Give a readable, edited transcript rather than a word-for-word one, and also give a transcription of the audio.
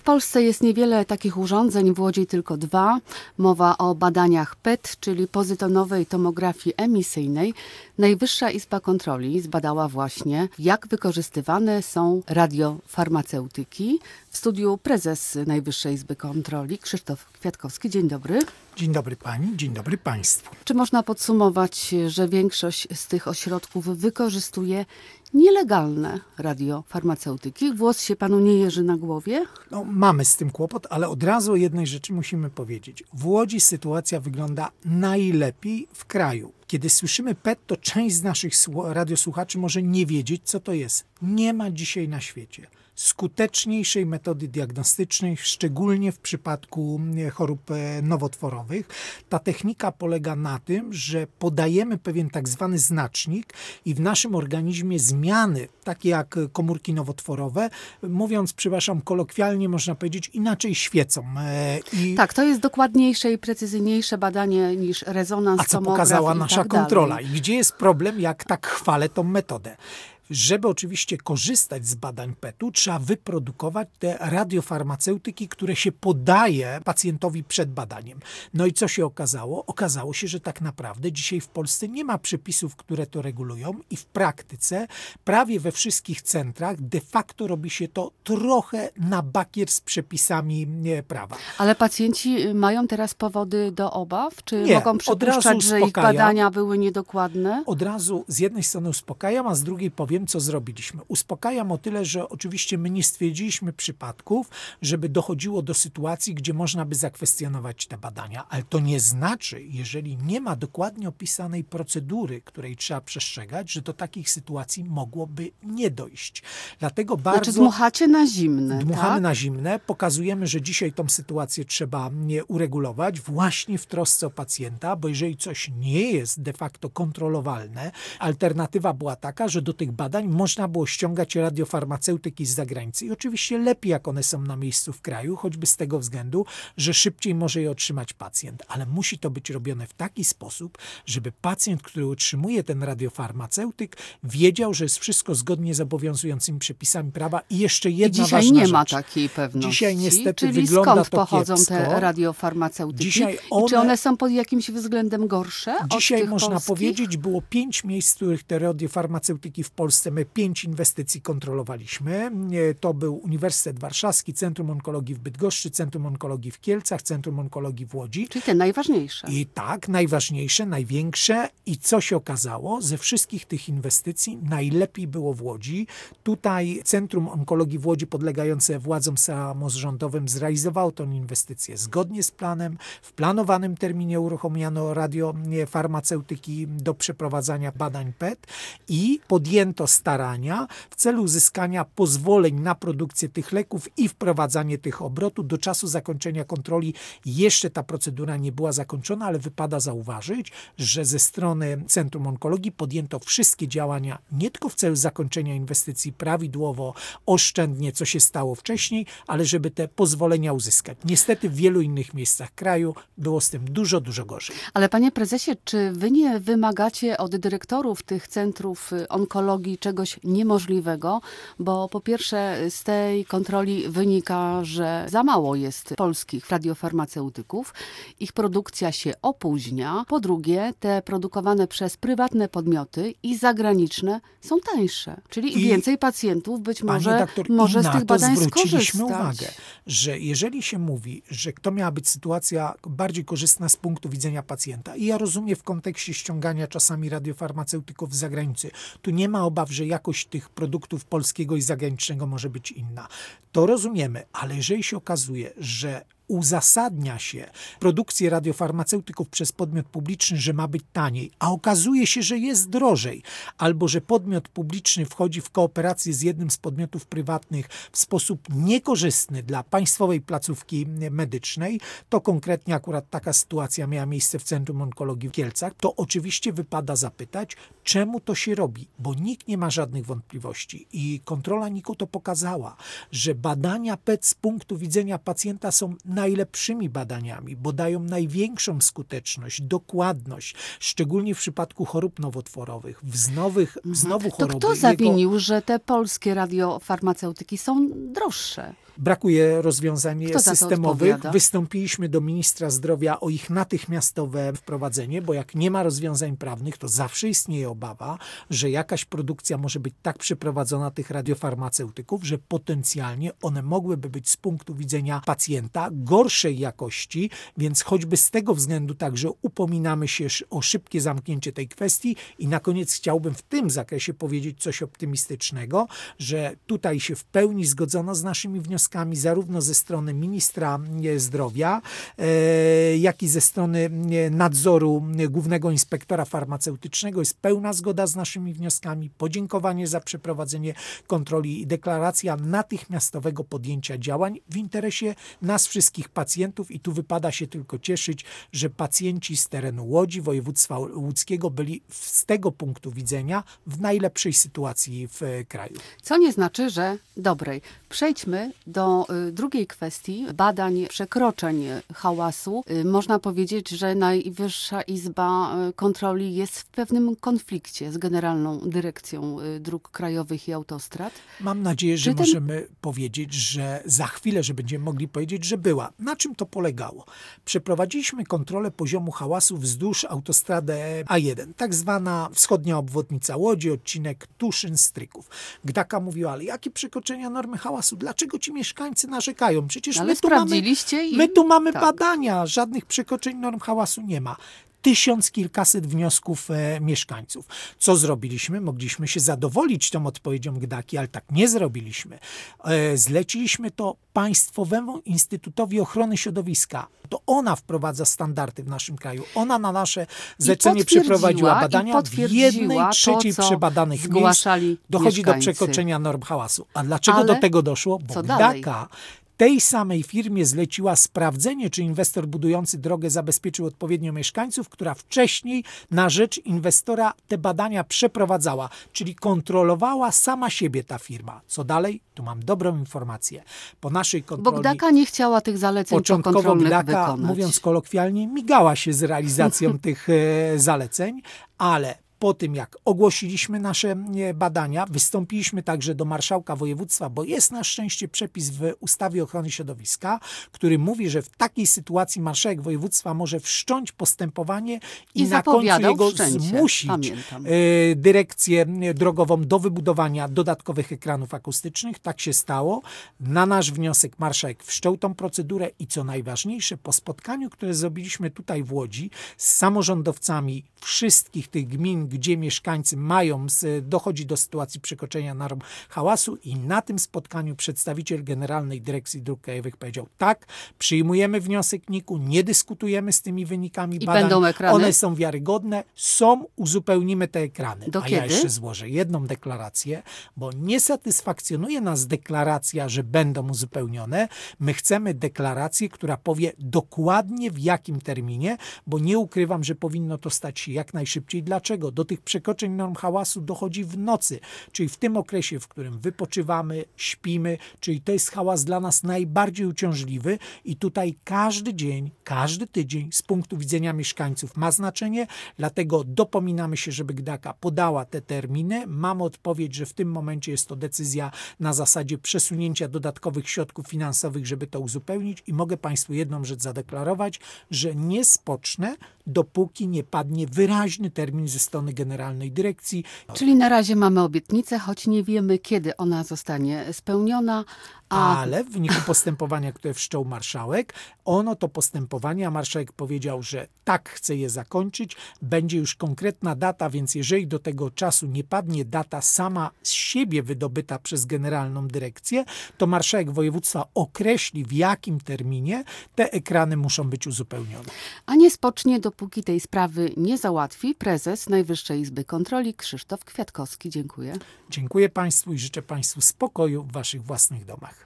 Polsce jest niewiele takich urządzeń, w Łodzi tylko 2. Mowa o badaniach PET, czyli pozytonowej tomografii emisyjnej. Najwyższa Izba Kontroli zbadała właśnie, jak wykorzystywane są radiofarmaceutyki. W studiu prezes Najwyższej Izby Kontroli Krzysztof Kwiatkowski. Dzień dobry. Dzień dobry pani, dzień dobry państwu. Czy można podsumować, że większość z tych ośrodków wykorzystuje nielegalne radiofarmaceutyki? Włos się panu nie jeży na głowie? No, mamy z tym kłopot, ale od razu o jednej rzeczy musimy powiedzieć. W Łodzi sytuacja wygląda najlepiej w kraju. Kiedy słyszymy PET, to część z naszych radiosłuchaczy może nie wiedzieć, co to jest. Nie ma dzisiaj na świecie skuteczniejszej metody diagnostycznej, szczególnie w przypadku chorób nowotworowych. Ta technika polega na tym, że podajemy pewien tak zwany znacznik i w naszym organizmie zmiany, takie jak komórki nowotworowe, mówiąc, przepraszam, kolokwialnie można powiedzieć, inaczej świecą. Tak, to jest dokładniejsze i precyzyjniejsze badanie niż rezonans, a co tomograf pokazała nasza kontrola? dalej. I gdzie jest problem, jak tak chwalę tą metodę? Żeby oczywiście korzystać z badań PET-u, trzeba wyprodukować te radiofarmaceutyki, które się podaje pacjentowi przed badaniem. No i co się okazało? Okazało się, że tak naprawdę dzisiaj w Polsce nie ma przepisów, które to regulują i w praktyce prawie we wszystkich centrach de facto robi się to trochę na bakier z przepisami prawa. Ale pacjenci mają teraz powody do obaw? Czy Nie, mogą od przypuszczać, razu że ich uspokajam. badania były niedokładne? Od razu z jednej strony uspokajam, a z drugiej powiem, co zrobiliśmy. Uspokajam o tyle, że oczywiście my nie stwierdziliśmy przypadków, żeby dochodziło do sytuacji, gdzie można by zakwestionować te badania, ale to nie znaczy, jeżeli nie ma dokładnie opisanej procedury, której trzeba przestrzegać, że do takich sytuacji mogłoby nie dojść. Dlatego bardzo... Znaczy dmuchacie na zimne, Dmuchamy tak? na zimne, pokazujemy, że dzisiaj tą sytuację trzeba uregulować właśnie w trosce o pacjenta, bo jeżeli coś nie jest de facto kontrolowalne, alternatywa była taka, że do tych badań można było ściągać radiofarmaceutyki z zagranicy. I oczywiście lepiej, jak one są na miejscu w kraju, choćby z tego względu, że szybciej może je otrzymać pacjent. Ale musi to być robione w taki sposób, żeby pacjent, który otrzymuje ten radiofarmaceutyk, wiedział, że jest wszystko zgodnie z obowiązującymi przepisami prawa. I jeszcze jedna ważna rzecz. I dzisiaj nie ma takiej pewności. Dzisiaj niestety czyli wygląda skąd to pochodzą kiepsko. te radiofarmaceutyki? Dzisiaj I czy one są pod jakimś względem gorsze od Dzisiaj tych można polskich? powiedzieć, było 5 miejsc, w których te radiofarmaceutyki w Polsce, my 5 inwestycji kontrolowaliśmy. To był Uniwersytet Warszawski, Centrum Onkologii w Bydgoszczy, Centrum Onkologii w Kielcach, Centrum Onkologii w Łodzi. Czyli te najważniejsze. I tak, najważniejsze, największe. I co się okazało? Ze wszystkich tych inwestycji najlepiej było w Łodzi. Tutaj Centrum Onkologii w Łodzi podlegające władzom samorządowym zrealizowało tę inwestycję zgodnie z planem. W planowanym terminie uruchomiono radiofarmaceutyki do przeprowadzania badań PET i podjęto starania w celu uzyskania pozwoleń na produkcję tych leków i wprowadzanie tych obrotu. Do czasu zakończenia kontroli jeszcze ta procedura nie była zakończona, ale wypada zauważyć, że ze strony Centrum Onkologii podjęto wszystkie działania nie tylko w celu zakończenia inwestycji prawidłowo, oszczędnie, co się stało wcześniej, ale żeby te pozwolenia uzyskać. Niestety w wielu innych miejscach kraju było z tym dużo, dużo gorzej. Ale panie prezesie, czy wy nie wymagacie od dyrektorów tych centrów onkologii czegoś niemożliwego? Bo po pierwsze z tej kontroli wynika, że za mało jest polskich radiofarmaceutyków. Ich produkcja się opóźnia. Po drugie, te produkowane przez prywatne podmioty i zagraniczne są tańsze. Czyli więcej pacjentów być może z tych badań zwróciliśmy skorzystać. uwagę, że jeżeli się mówi, że to miała być sytuacja bardziej korzystna z punktu widzenia pacjenta i ja rozumiem w kontekście ściągania czasami radiofarmaceutyków z zagranicy, tu nie ma obaw, że jakość tych produktów polskiego i zagranicznego może być inna. To rozumiemy, ale jeżeli się okazuje, że uzasadnia się produkcję radiofarmaceutyków przez podmiot publiczny, że ma być taniej, a okazuje się, że jest drożej, albo że podmiot publiczny wchodzi w kooperację z jednym z podmiotów prywatnych w sposób niekorzystny dla państwowej placówki medycznej, to konkretnie akurat taka sytuacja miała miejsce w Centrum Onkologii w Kielcach, to oczywiście wypada zapytać, czemu to się robi, bo nikt nie ma żadnych wątpliwości i kontrola NIK-u to pokazała, że badania PET z punktu widzenia pacjenta są najlepszymi badaniami, bo dają największą skuteczność, dokładność, szczególnie w przypadku chorób nowotworowych, znowu To choroby. kto zawinił, że te polskie radiofarmaceutyki są droższe? Brakuje rozwiązań Kto za to systemowych. odpowiada? Wystąpiliśmy do ministra zdrowia o ich natychmiastowe wprowadzenie, bo jak nie ma rozwiązań prawnych, to zawsze istnieje obawa, że jakaś produkcja może być tak przeprowadzona tych radiofarmaceutyków, że potencjalnie one mogłyby być z punktu widzenia pacjenta gorszej jakości, więc choćby z tego względu także upominamy się o szybkie zamknięcie tej kwestii i na koniec chciałbym w tym zakresie powiedzieć coś optymistycznego, że tutaj się w pełni zgodzono z naszymi wnioskami zarówno ze strony ministra zdrowia, jak i ze strony nadzoru głównego inspektora farmaceutycznego. Jest pełna zgoda z naszymi wnioskami, podziękowanie za przeprowadzenie kontroli i deklaracja natychmiastowego podjęcia działań w interesie nas wszystkich pacjentów i tu wypada się tylko cieszyć, że pacjenci z terenu Łodzi, województwa łódzkiego byli z tego punktu widzenia w najlepszej sytuacji w kraju. Co nie znaczy, że dobrej. Przejdźmy do drugiej kwestii, badań przekroczeń hałasu. Można powiedzieć, że Najwyższa Izba Kontroli jest w pewnym konflikcie z Generalną Dyrekcją Dróg Krajowych i Autostrad. Mam nadzieję, że Czy ten- możemy powiedzieć, że za chwilę, że będziemy mogli powiedzieć, że była. Na czym to polegało? Przeprowadziliśmy kontrolę poziomu hałasu wzdłuż autostradę A1, tak zwana wschodnia obwodnica Łodzi, odcinek Tuszyn-Stryków. Gdaka mówiła, ale jakie przekroczenia normy hałasu? Dlaczego ci mieszkańcy narzekają? Przecież Ale sprawdziliście i... my tu mamy tak. badania, żadnych przekroczeń norm hałasu nie ma. 1000 kilkaset wniosków mieszkańców. Co zrobiliśmy? Mogliśmy się zadowolić tą odpowiedzią Gdaki, ale tak nie zrobiliśmy. Zleciliśmy to Państwowemu Instytutowi Ochrony Środowiska. To ona wprowadza standardy w naszym kraju. Ona na nasze zlecenie przeprowadziła badania. W 1/3 przebadanych miejsc zgłaszali dochodzi do mieszkańcy. przekroczenia norm hałasu. A dlaczego Ale do tego doszło? Bo co dalej? Gdaka tej samej firmie zleciła sprawdzenie, czy inwestor budujący drogę zabezpieczył odpowiednio mieszkańców, która wcześniej na rzecz inwestora te badania przeprowadzała, czyli kontrolowała sama siebie ta firma. Co dalej? Tu mam dobrą informację. Po naszej Bo kontroli Gdaka nie chciała tych zaleceń początkowo pokontrolnych Gdaka, wykonać. mówiąc kolokwialnie, migała się z realizacją tych zaleceń, ale po tym, jak ogłosiliśmy nasze badania, wystąpiliśmy także do marszałka województwa, bo jest na szczęście przepis w ustawie ochrony środowiska, który mówi, że w takiej sytuacji marszałek województwa może wszcząć postępowanie i na końcu zapowiadał jego wszczęcie, zmusić pamiętam. dyrekcję drogową do wybudowania dodatkowych ekranów akustycznych. Tak się stało. Na nasz wniosek marszałek wszczął tą procedurę i co najważniejsze, po spotkaniu, które zrobiliśmy tutaj w Łodzi z samorządowcami wszystkich tych gmin, gdzie mieszkańcy dochodzi do sytuacji przekroczenia norm hałasu i na tym spotkaniu przedstawiciel Generalnej Dyrekcji Dróg Krajowych powiedział: tak, przyjmujemy wniosek NIK-u, nie dyskutujemy z tymi wynikami I badań. będą ekrany? One są wiarygodne, uzupełnimy te ekrany. Do A kiedy? ja jeszcze złożę jedną deklarację, bo nie satysfakcjonuje nas deklaracja, że będą uzupełnione. My chcemy deklarację, która powie dokładnie w jakim terminie, bo nie ukrywam, że powinno to stać się jak najszybciej. Dlaczego? Do tych przekroczeń norm hałasu dochodzi w nocy, czyli w tym okresie, w którym wypoczywamy, śpimy, czyli to jest hałas dla nas najbardziej uciążliwy i tutaj każdy dzień, każdy tydzień z punktu widzenia mieszkańców ma znaczenie, dlatego dopominamy się, żeby Gdaka podała te terminy. Mamy odpowiedź, że w tym momencie jest to decyzja na zasadzie przesunięcia dodatkowych środków finansowych, żeby to uzupełnić i mogę Państwu jedną rzecz zadeklarować, że nie spocznę, dopóki nie padnie wyraźny termin ze strony Generalnej Dyrekcji. Czyli na razie mamy obietnicę, choć nie wiemy, kiedy ona zostanie spełniona. Ale w wyniku postępowania, które wszczął marszałek, to postępowanie, a marszałek powiedział, że tak chce je zakończyć, będzie już konkretna data, więc jeżeli do tego czasu nie padnie data sama z siebie wydobyta przez Generalną Dyrekcję, to marszałek województwa określi, w jakim terminie te ekrany muszą być uzupełnione. A nie spocznie, dopóki tej sprawy nie załatwi prezes Najwyższej Izby Kontroli Krzysztof Kwiatkowski. Dziękuję. Dziękuję Państwu i życzę Państwu spokoju w Waszych własnych domach.